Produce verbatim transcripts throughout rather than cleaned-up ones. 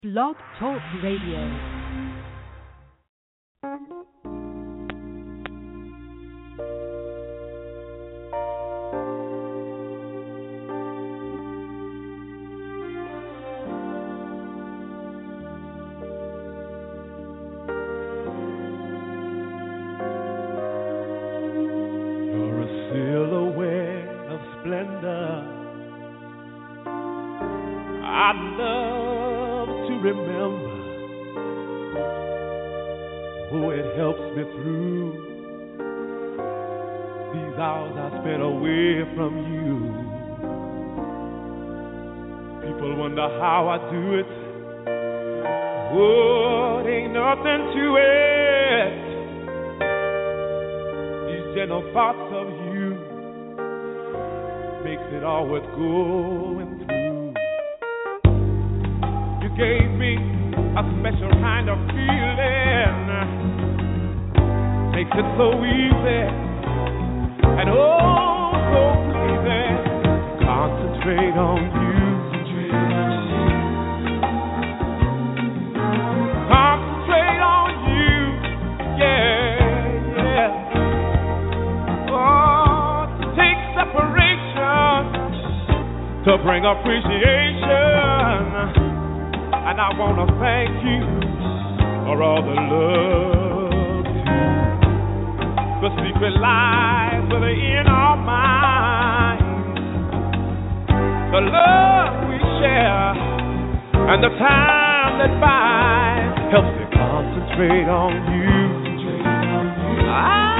Blog Talk Radio. How I do it, oh, ain't nothing to it. These gentle thoughts of you makes it all worth going through. You gave me a special kind of feeling, makes it so easy and oh, so pleasing to concentrate on you. To bring appreciation, and I want to thank you for all the love too. The secret lies within our minds, the love we share, and the time that binds helps me concentrate on you. I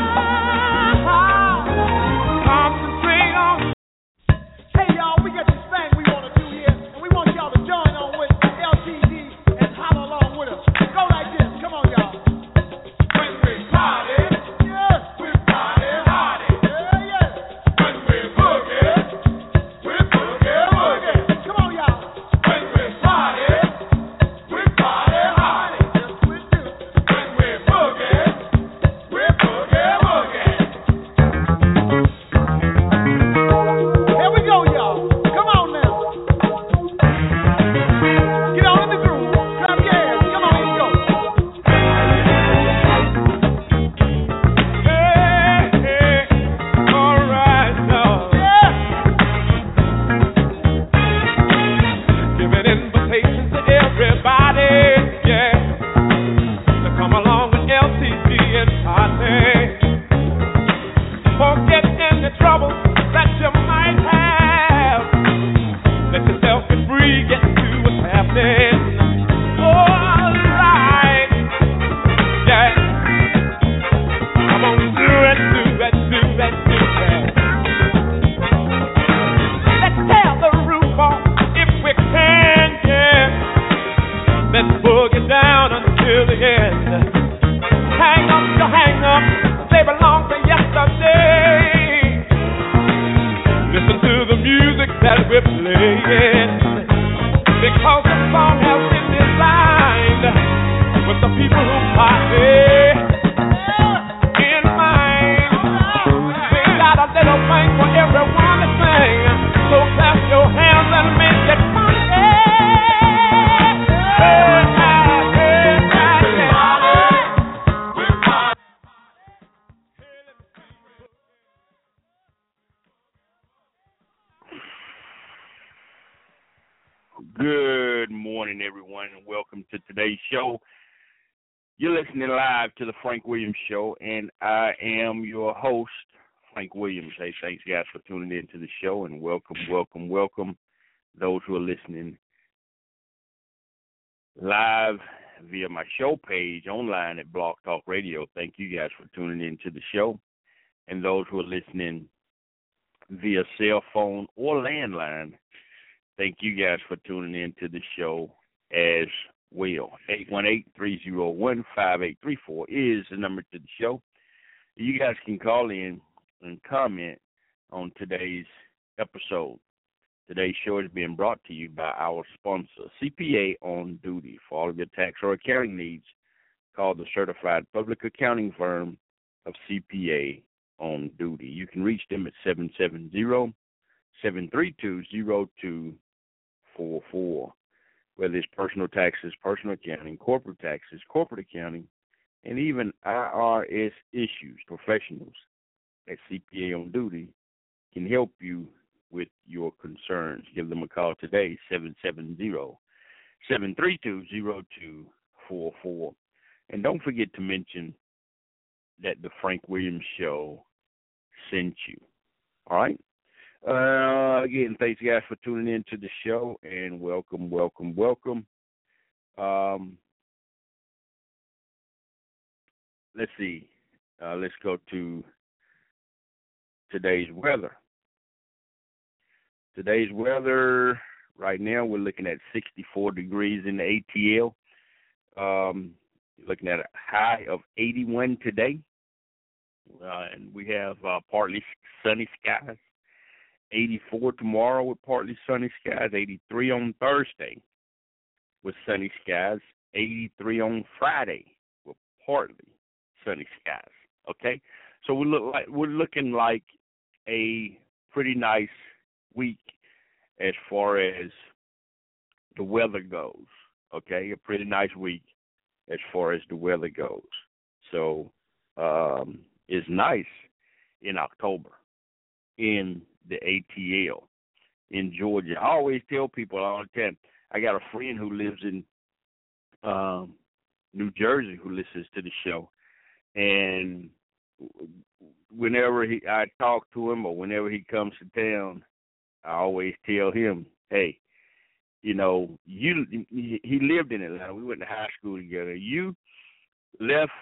to the Frank Williams Show, and I am your host, Frank Williams. Hey, thanks guys for tuning in to the show, and welcome, welcome, welcome those who are listening live via my show page online at Blog Talk Radio. Thank you guys for tuning in to the show, and those who are listening via cell phone or landline, thank you guys for tuning in to the show as well. eight one eight, three oh one, five eight three four is the number to the show. You guys can call in and comment on today's episode. Today's show is being brought to you by our sponsor, C P A On Duty. For all of your tax or accounting needs, call the certified public accounting firm of C P A On Duty. You can reach them at seven seven zero, seven three two, zero two four four. whether it's personal taxes, personal accounting, corporate taxes, corporate accounting, and even I R S issues. Professionals at C P A on duty can help you with your concerns. Give them a call today, seven seven zero, seven three two, zero two four four. And don't forget to mention that the Frank Williams Show sent you. All right? Uh, again, thanks, guys, for tuning in to the show, and welcome, welcome, welcome. Um, let's see. Uh, let's go to today's weather. Today's weather, right now, we're looking at sixty-four degrees in the A T L. Um, looking at a high of eighty-one today. Uh, and we have uh, partly sunny skies. eighty-four tomorrow with partly sunny skies. eighty-three on Thursday with sunny skies. eighty-three on Friday with partly sunny skies. Okay, so we look like we're looking like a pretty nice week as far as the weather goes. Okay, a pretty nice week as far as the weather goes. So um, it's nice in October in the A T L in Georgia. I always tell people all the time, I got a friend who lives in um, New Jersey who listens to the show, and whenever he I talk to him or whenever he comes to town, I always tell him, hey, you know, you he lived in Atlanta. We went to high school together. You left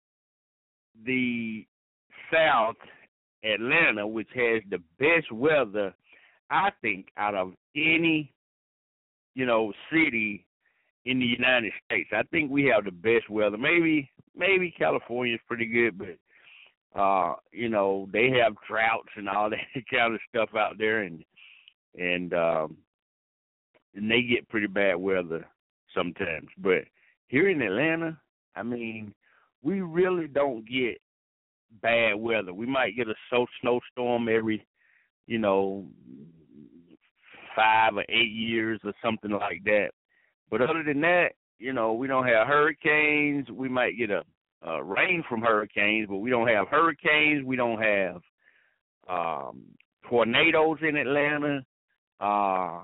the South, Atlanta, which has the best weather, I think, out of any, you know, city in the United States. I think we have the best weather. Maybe maybe California is pretty good, but uh, you know, they have droughts and all that kind of stuff out there, and and um, and they get pretty bad weather sometimes. But here in Atlanta, I mean, we really don't get bad weather. We might get a so snowstorm every, you know, five or eight years or something like that. But other than that, you know, we don't have hurricanes. We might get a, a rain from hurricanes, but we don't have hurricanes. We don't have um, tornadoes in Atlanta. Uh,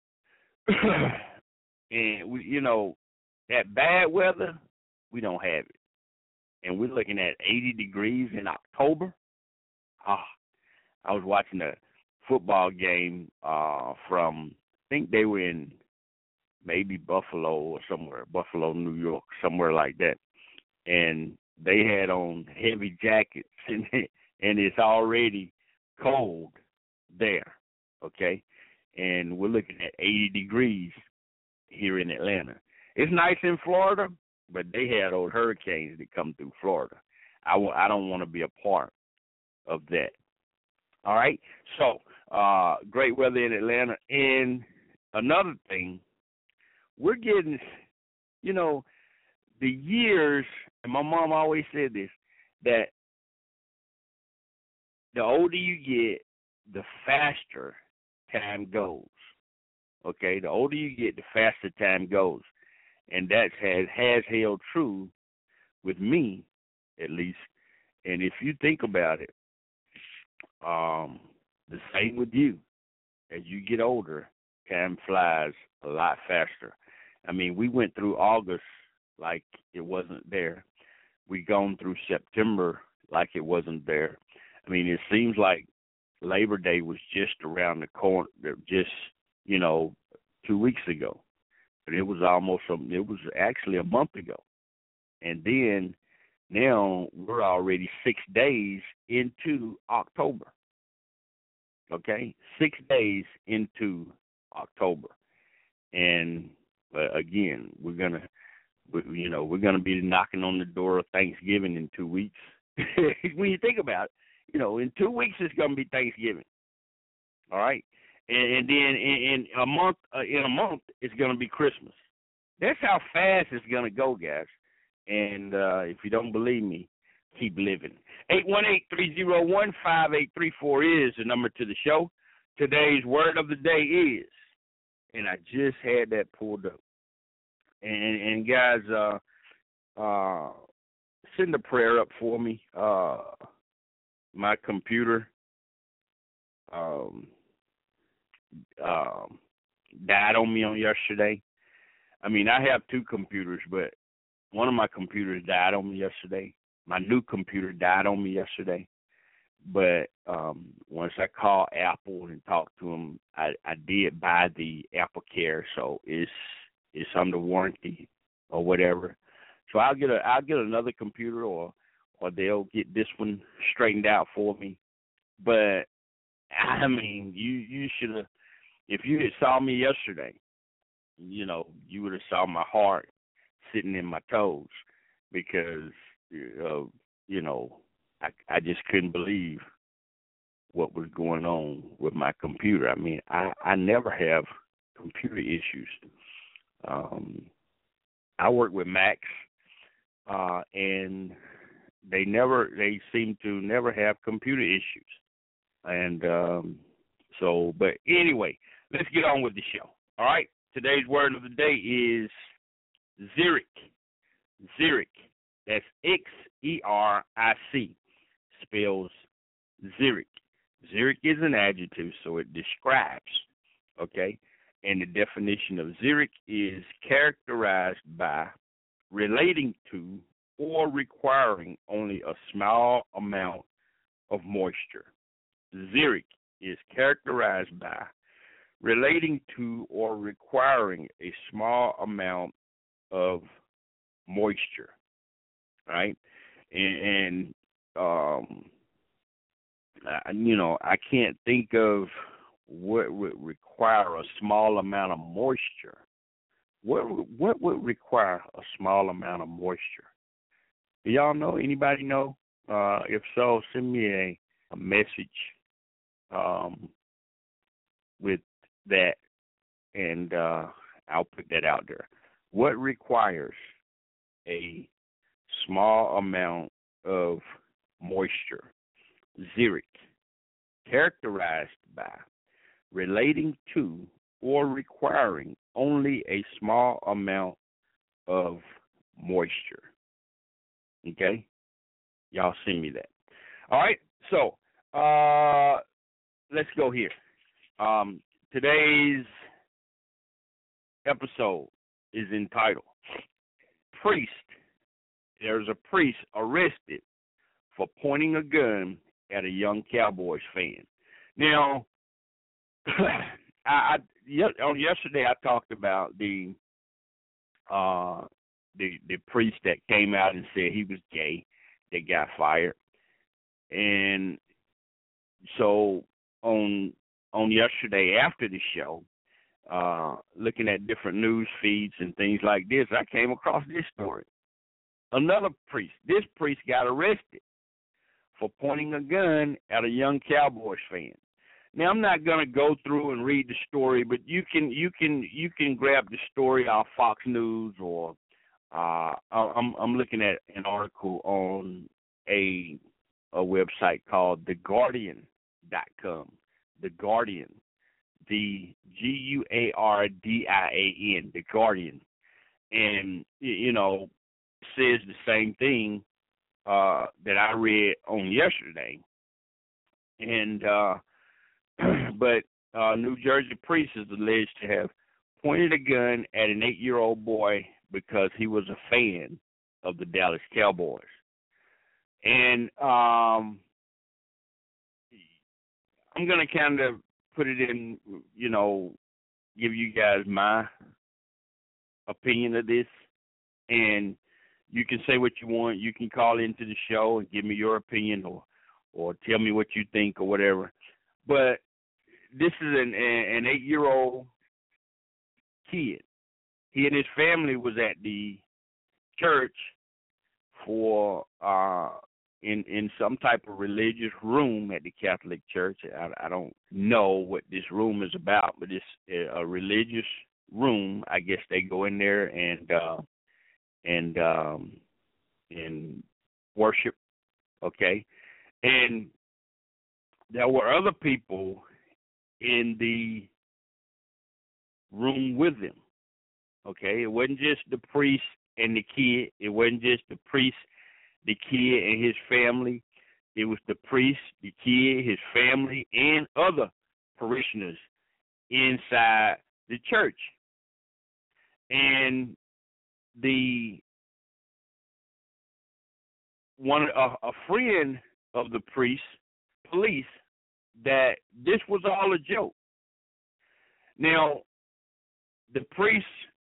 and, we, you know, that bad weather, we don't have it. And we're looking at eighty degrees in October. Ah, I was watching a football game uh, from, I think they were in maybe Buffalo or somewhere, Buffalo, New York, somewhere like that. And they had on heavy jackets, and, and it's already cold there, okay? And we're looking at eighty degrees here in Atlanta. It's nice in Florida, but they had those hurricanes that come through Florida. I w- I don't want to be a part of that. All right? So, uh, great weather in Atlanta. And another thing, we're getting, you know, the years, and my mom always said this, that the older you get, the faster time goes. Okay? The older you get, the faster time goes. And that has, has held true with me, at least. And if you think about it, um, the same with you. As you get older, time flies a lot faster. I mean, we went through August like it wasn't there. We gone through September like it wasn't there. I mean, it seems like Labor Day was just around the corner, just, you know, two weeks ago. But it was almost, a, it was actually a month ago. And then now we're already six days into October. Okay? Six days into October. And uh, again, we're going to, we, you know, we're going to be knocking on the door of Thanksgiving in two weeks. When you think about it, you know, in two weeks it's going to be Thanksgiving. All right? And, and then in, in a month, uh, in a month, it's going to be Christmas. That's how fast it's going to go, guys. And uh, if you don't believe me, keep living. eight one eight, three oh one, five eight three four is the number to the show. Today's word of the day is, and I just had that pulled up. And and guys, uh, uh, send a prayer up for me. Uh, my computer um, um, died on me on yesterday. I mean, I have two computers, but one of my computers died on me yesterday. My new computer died on me yesterday. But um, once I called Apple and talked to them, I, I did buy the Apple Care, so it's it's under warranty or whatever. So I'll get a I'll get another computer, or or they'll get this one straightened out for me. But I mean, you you should have, if you had saw me yesterday, you know, you would have saw my heart sitting in my toes, because uh, you know. I, I just couldn't believe what was going on with my computer. I mean, I, I never have computer issues. Um, I work with Macs, uh, and they never, they seem to never have computer issues. And um, so, but anyway, let's get on with the show. All right, today's word of the day is xeric. Xeric. That's X E R I C. Spells xeric. Xeric is an adjective, so it describes, okay? And the definition of xeric is characterized by relating to or requiring only a small amount of moisture. Xeric is characterized by relating to or requiring a small amount of moisture, right? And, and Um, I, you know, I can't think of what would require a small amount of moisture. What what would require a small amount of moisture? Do y'all know? Anybody know? Uh, if so, send me a, a message um, with that, and uh, I'll put that out there. What requires a small amount of moisture? Xeric, characterized by relating to or requiring only a small amount of moisture. Okay? Y'all send me that. All right, so uh, let's go here. Um, today's episode is entitled Priest. There's a priest arrested for pointing a gun at a young Cowboys fan. Now, I, I on yesterday I talked about the uh, the the priest that came out and said he was gay, that got fired, and so on on yesterday after the show, uh, looking at different news feeds and things like this, I came across this story. Another priest. This priest got arrested for pointing a gun at a young Cowboys fan. Now, I'm not going to go through and read the story, but you can you can you can grab the story off Fox News, or uh, I'm I'm looking at an article on a a website called the guardian dot com. The Guardian, the G U A R D I A N, the Guardian, and you know, says the same thing uh, that I read on yesterday. And uh, but uh, New Jersey priest is alleged to have pointed a gun at an eight-year-old boy because he was a fan of the Dallas Cowboys. And um, I'm going to kind of put it in, you know, give you guys my opinion of this. And you can say what you want. You can call into the show and give me your opinion, or or tell me what you think or whatever. But this is an an eight-year-old kid. He and his family was at the church for uh, in in some type of religious room at the Catholic Church. I, I don't know what this room is about, but it's a religious room. I guess they go in there and uh, and um, and worship. Okay, and there were other people in the room with them. Okay, it wasn't just the priest and the kid. It wasn't just the priest, the kid, and his family. It was the priest, the kid, his family, and other parishioners inside the church. And the one a, a friend of the priest, police, that this was all a joke. Now, the priest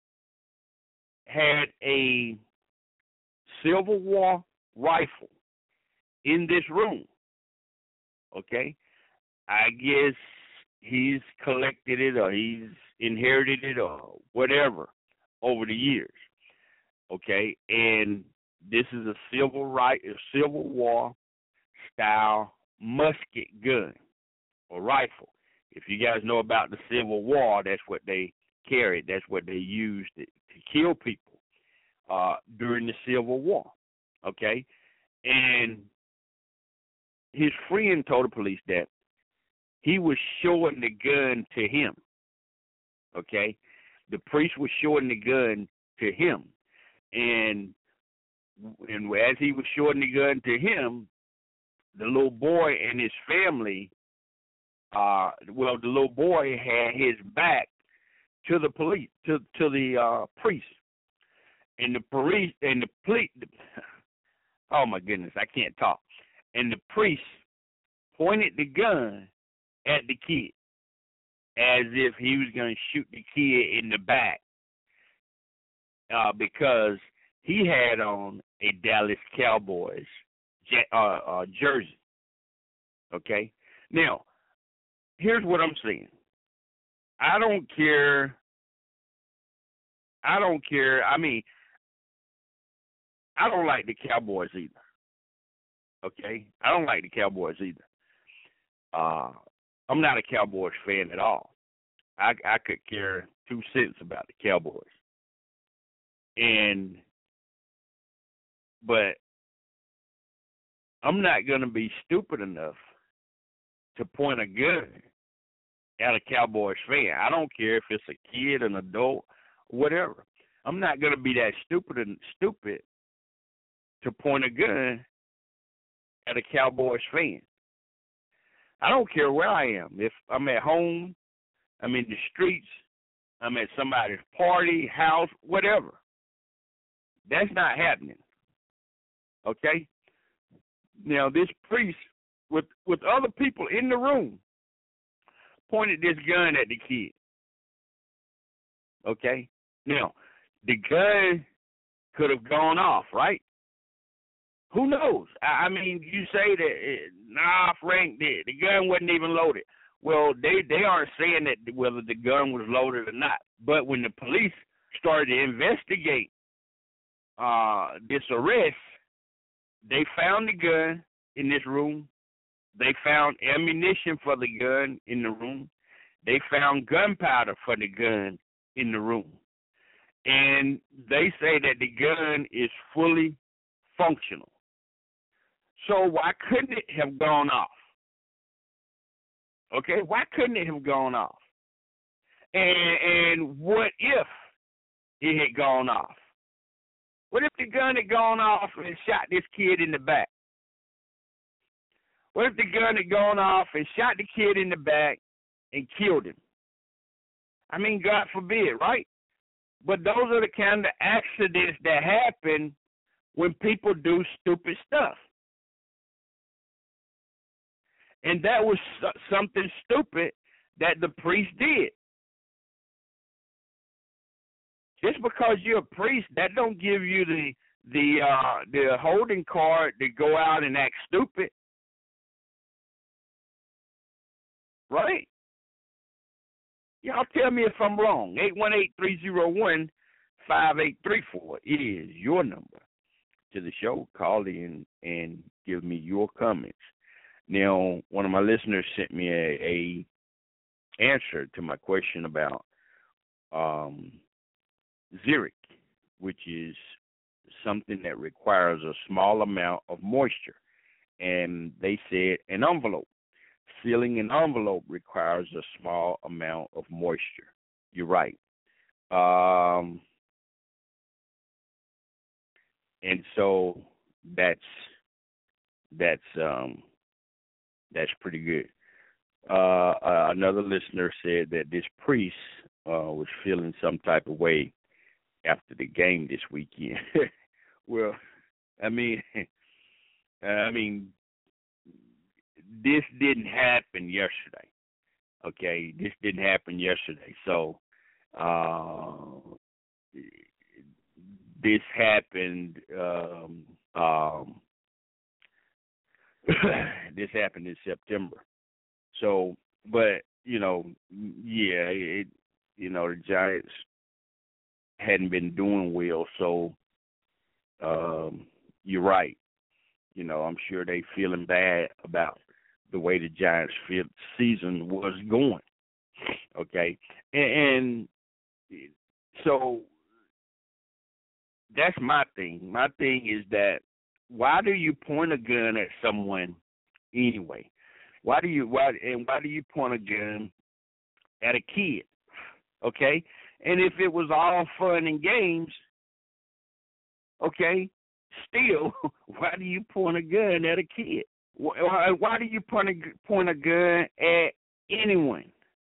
had a Civil War rifle in this room. Okay? I guess he's collected it or he's inherited it or whatever over the years. Okay? And this is a Civil right a Civil War style musket gun or rifle. If you guys know about the Civil War, that's what they carried. That's what they used to, to kill people uh, during the Civil War. Okay? And his friend told the police that he was showing the gun to him. Okay? The priest was showing the gun to him. And, and as he was showing the gun to him, the little boy and his family, uh, well, the little boy had his back to the police, to to the uh, priest, and the police and the police. Oh my goodness, I can't talk. And the priest pointed the gun at the kid, as if he was going to shoot the kid in the back, uh, because he had on a Dallas Cowboys uh, uh, jersey. Okay, now here's what I'm saying. I don't care. I don't care. I mean, I don't like the Cowboys either. Okay? I don't like the Cowboys either. Uh, I'm not a Cowboys fan at all. I, I could care two cents about the Cowboys. And, but I'm not going to be stupid enough to point a gun at a Cowboys fan. I don't care if it's a kid, an adult, whatever. I'm not going to be that stupid and stupid to point a gun at a Cowboys fan. I don't care where I am. If I'm at home, I'm in the streets, I'm at somebody's party, house, whatever. That's not happening. Okay? Now, this priest, with, with other people in the room, pointed this gun at the kid. Okay? Now, the gun could have gone off, right? Who knows? I, I mean, you say that, it, nah, Frank, the, the gun wasn't even loaded. Well, they, they aren't saying that whether the gun was loaded or not. But when the police started to investigate uh, this arrest, they found the gun in this room. They found ammunition for the gun in the room. They found gunpowder for the gun in the room. And they say that the gun is fully functional. So why couldn't it have gone off? Okay, why couldn't it have gone off? And, and what if it had gone off? What if the gun had gone off and shot this kid in the back? What if the gun had gone off and shot the kid in the back and killed him? I mean, God forbid, right? But those are the kind of accidents that happen when people do stupid stuff. And that was something stupid that the priest did. Just because you're a priest, that don't give you the the uh, the holding card to go out and act stupid, right? Y'all tell me if I'm wrong. eight one eight, three oh one, five eight three four is your number to the show. Call in and give me your comments. Now, one of my listeners sent me a, a answer to my question about um, Zyrtec, which is something that requires a small amount of moisture. And they said an envelope. Sealing an envelope requires a small amount of moisture. You're right. Um, and so that's that's um, that's pretty good. Uh, uh, another listener said that this priest uh, was feeling some type of way after the game this weekend. Well, I mean, I mean, this didn't happen yesterday. Okay, this didn't happen yesterday. So, uh, this happened. Um, um, this happened in September. So, but you know, yeah, it, you know, the Giants hadn't been doing well. So, um, you're right. You know, I'm sure they feeling bad about the way the Giants' season was going. Okay, and, and so that's my thing. My thing is that why do you point a gun at someone anyway? Why do you why and why do you point a gun at a kid? Okay, and if it was all fun and games, okay, still, why do you point a gun at a kid? Why, why do you point a, point a gun at anyone?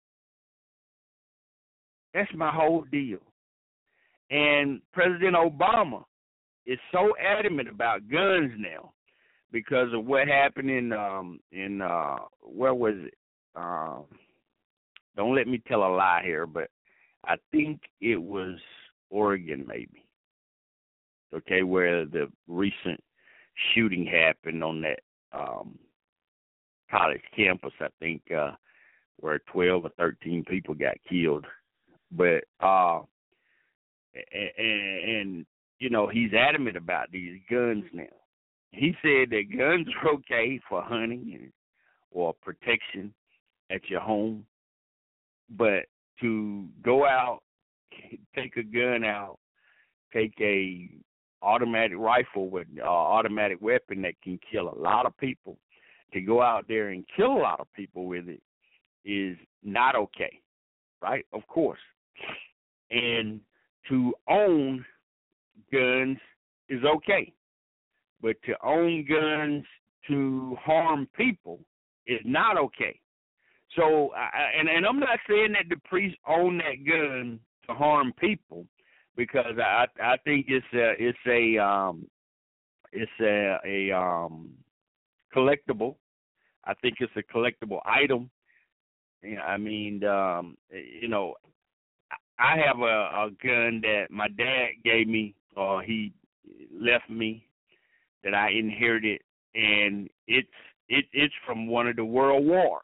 That's my whole deal. And President Obama is so adamant about guns now because of what happened in um in uh where was it? Um, don't let me tell a lie here, but I think it was Oregon, maybe. Okay, where the recent shooting happened on that um, college campus, I think, uh, where twelve or thirteen people got killed. But, uh, and, and, you know, he's adamant about these guns now. He said that guns are okay for hunting and, or protection at your home, but to go out, take a gun out, take a automatic rifle with uh, automatic weapon that can kill a lot of people, to go out there and kill a lot of people with it is not okay, right? Of course. And to own guns is okay, but to own guns to harm people is not okay. So, I, and, and I'm not saying that the priests own that gun to harm people, because I I think it's a it's a um it's a a um collectible. I think it's a collectible item. You know, I mean, um, you know, I have a, a gun that my dad gave me, or he left me, that I inherited, and it's it it's from one of the world wars,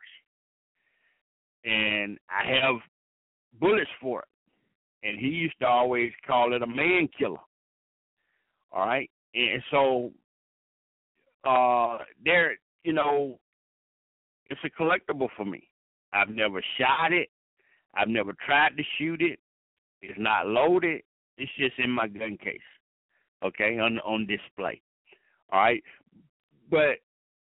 and I have bullets for it. And he used to always call it a man killer. All right, and so uh, there, you know, it's a collectible for me. I've never shot it. I've never tried to shoot it. It's not loaded. It's just in my gun case, okay, on on display. All right, but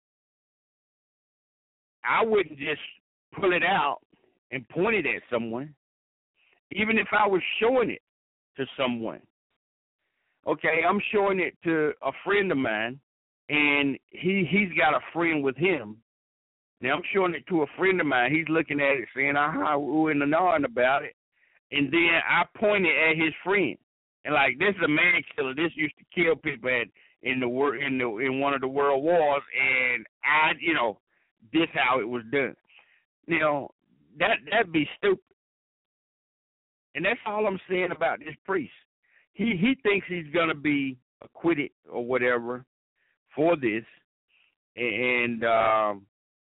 I wouldn't just pull it out and point it at someone, even if I was showing it to someone. Okay, I'm showing it to a friend of mine, and he, he's got a friend with him. Now, I'm showing it to a friend of mine. He's looking at it saying, aha, ooh, and ahhing about it. And then I point it at his friend. And, like, this is a man killer. This used to kill people at, in the in the in one of the world wars. And, I, you know, this how it was done. You know, that, that'd be stupid. And that's all I'm saying about this priest. He he thinks he's going to be acquitted or whatever for this. And um,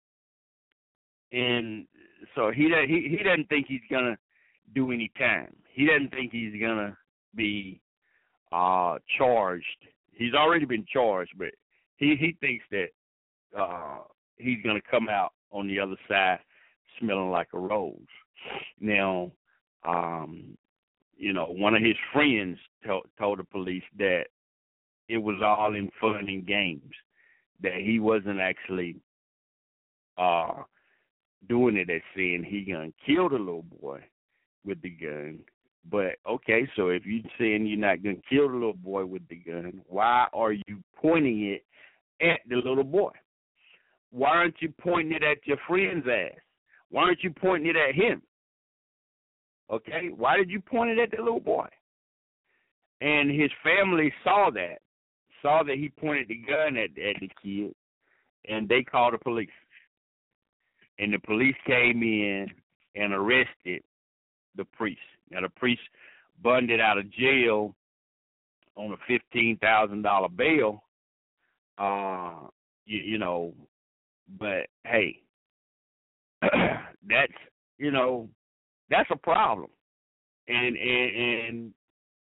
and so he, he, he doesn't think he's going to do any time. He doesn't think he's going to be uh, charged. He's already been charged, but he, he thinks that uh, he's going to come out on the other side smelling like a rose. Now, um, you know, one of his friends to- told the police that it was all in fun and games, that he wasn't actually uh, doing it as saying he gonna kill the little boy with the gun, But, okay, so if you're saying you're not going to kill the little boy with the gun, why are you pointing it at the little boy? Why aren't you pointing it at your friend's ass? Why aren't you pointing it at him? Okay, why did you point it at the little boy? And his family saw that, saw that he pointed the gun at, at the kid, and they called the police. And the police came in and arrested the priest. Now, the priest bonded out of jail on a fifteen thousand dollars bail, uh, you, you know, but, hey, that's, you know, that's a problem. And, and, and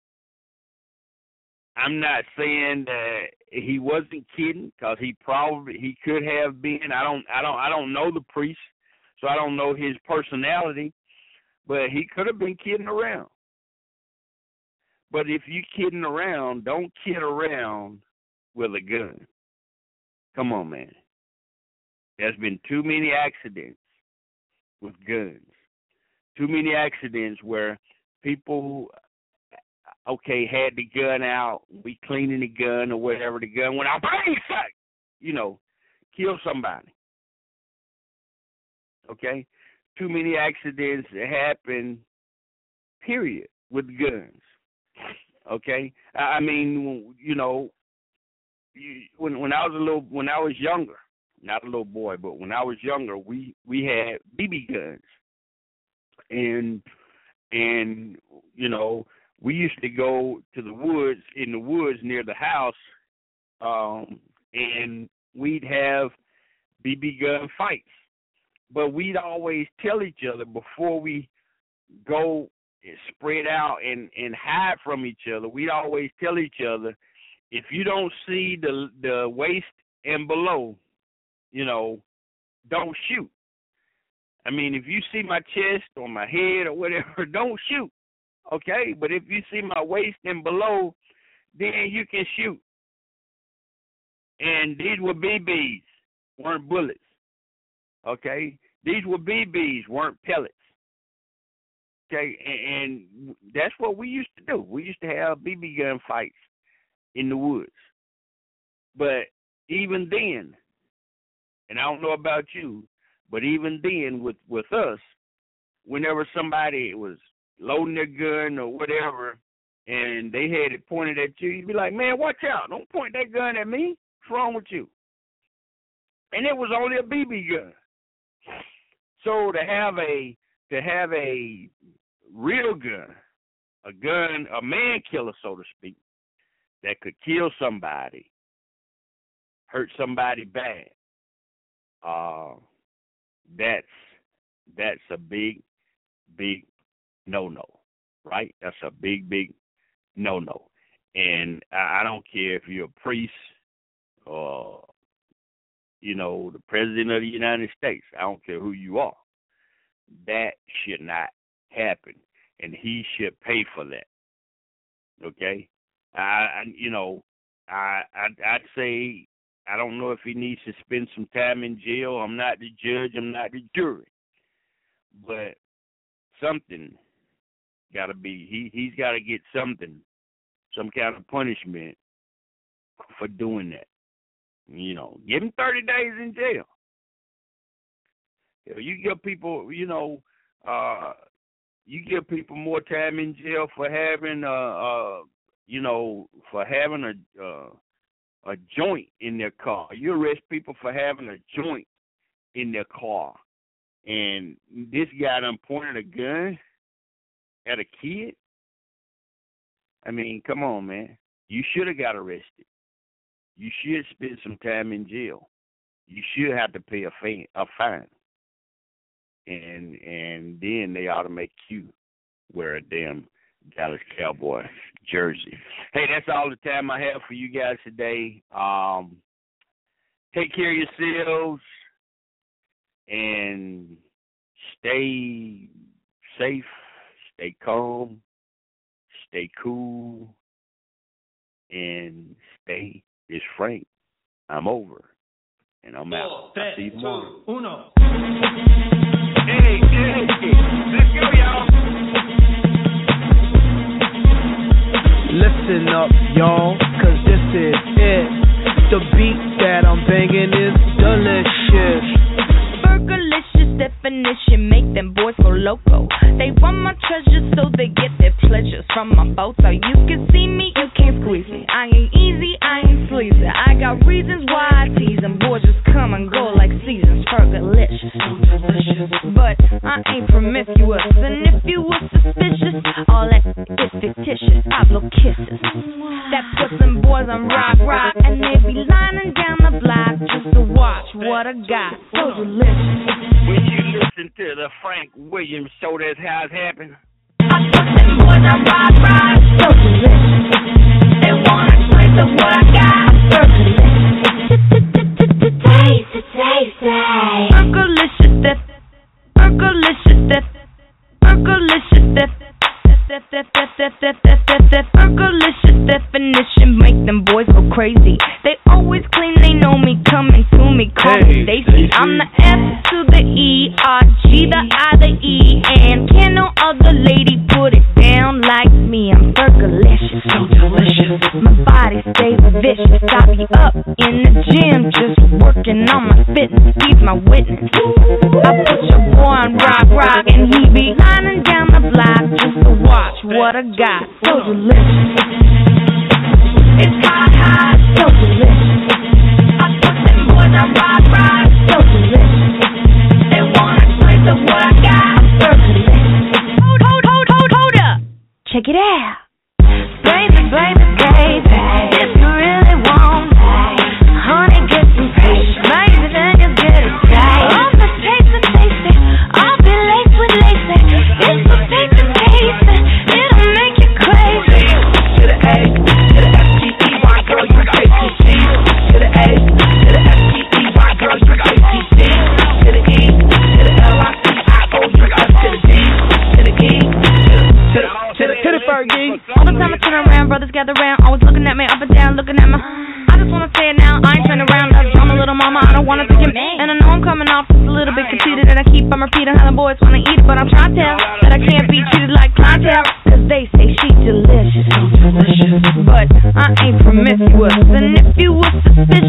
I'm not saying that he wasn't kidding, because he probably, he could have been. I don't, I don't, I don't know the priest, so I don't know his personality. But he could have been kidding around. But if you kidding around, don't kid around with a gun. Come on, man. There's been too many accidents with guns. Too many accidents where people, okay, had the gun out, we cleaning the gun or whatever, the gun went out, bang, fuck, you know, kill somebody. Okay? Too many accidents happen, period, with guns. Okay? I mean, you know, when when I was a little, when I was younger, not a little boy, but when I was younger, we, we had B B guns. And, and, you know, we used to go to the woods, in the woods near the house, um, and we'd have B B gun fights. But we'd always tell each other before we go spread out and, and hide from each other, we'd always tell each other, if you don't see the the waist and below, you know, don't shoot. I mean, if you see my chest or my head or whatever, don't shoot. Okay? But if you see my waist and below, then you can shoot. And these were B Bs, weren't bullets. Okay? These were B Bs, weren't pellets. Okay? And, and that's what we used to do. We used to have B B gun fights in the woods. But even then, and I don't know about you, but even then with, with us, whenever somebody was loading their gun or whatever, and they had it pointed at you, you'd be like, man, watch out. Don't point that gun at me. What's wrong with you? And it was only a B B gun. So to have a to have a real gun, a gun, a man killer, so to speak, that could kill somebody, hurt somebody bad, uh, that's that's a big, big no-no, right? That's a big, big no-no. And I, I don't care if you're a priest or, you know, the president of the United States. I don't care who you are. That should not happen, and he should pay for that. Okay, I, I you know, I, I I'd say I don't know if he needs to spend some time in jail. I'm not the judge. I'm not the jury, but something got to be. He he's got to get something, some kind of punishment for doing that. You know, give him thirty days in jail. You give people, you know, uh, you give people more time in jail for having, uh, uh, you know, for having a uh, a joint in their car. You arrest people for having a joint in their car, and this guy done pointed a gun at a kid. I mean, come on, man. You should have got arrested. You should spend some time in jail. You should have to pay a fine. A fine. And and then they ought to make you wear a damn Dallas Cowboy jersey. Hey, that's all the time I have for you guys today. Um, take care of yourselves and stay safe, stay calm, stay cool, and stay. It's Frank. I'm over, and I'm out. I'll see you tomorrow. Uno. Hey, hey, hey, let's go, y'all. Listen up, y'all, cause this is it. The beat that I'm banging is delicious. Burgerlicious definition, make them boys go loco. They want my treasures so they get their pleasures from my photo. You can see me, you can't squeeze me. I ain't easy, I ain't sleazy. I got reasons why I tease them. Boys just come and go like seasons. Burgerlicious, so delicious. But I ain't promiscuous, and if you were suspicious, all that is fictitious. I blow kisses. That puts them boys on rock, rock, and they be lining down the block just to watch what I got. So delicious. When you listen to the Frank Williams show, that's how it happened. I put them boys on rock, rock, so delicious. They wanna taste of what I got. Taste it, taste it. Burgerlicious, that, burgerlicious, that, burgerlicious, that. Burgerlicious definition make them boys go crazy. They always claim they know me, coming to me, call me Stacy. I'm the F to the E, R, G, the I, the E, and can no other lady put it down like me. I'm burgerlicious, so delicious. My body stays vicious. I be up in the gym just working on my fitness. He's my witness. I put your boy on rock, rock, and he be lining down the block just to watch what I got. So delicious. It's hot, hot, so delicious. I put them boys on rock, rock, so delicious. They want a taste of what I got. So delicious. Hold, hold, hold, hold, hold up. Check it out. Baby, baby, baby, if you really want me, honey, get some patience. Maybe then you'll get it right. I'm the taste and tasty. I'll be laced with lacy. It's the taste and tasty. It'll make you crazy. To the A, to the F G E Y, girl, you A T C. To the A, to the F G E Y, girl, you A T C. To the E, to the L I C I O, you F to the D. To the E, to the to the to the Fergie. All the time I turn around, brothers gather round, always looking at me up and down, looking at my. I just wanna say it now, I ain't turning around. I'm a little mama, I don't wanna take it. And I know I'm coming off just a little bit conceited, and I keep on repeating how the boys wanna eat it, but I'm trying to tell that I can't be treated like clientele, cause they say she's delicious, so delicious. But I ain't promiscuous, and if you were suspicious,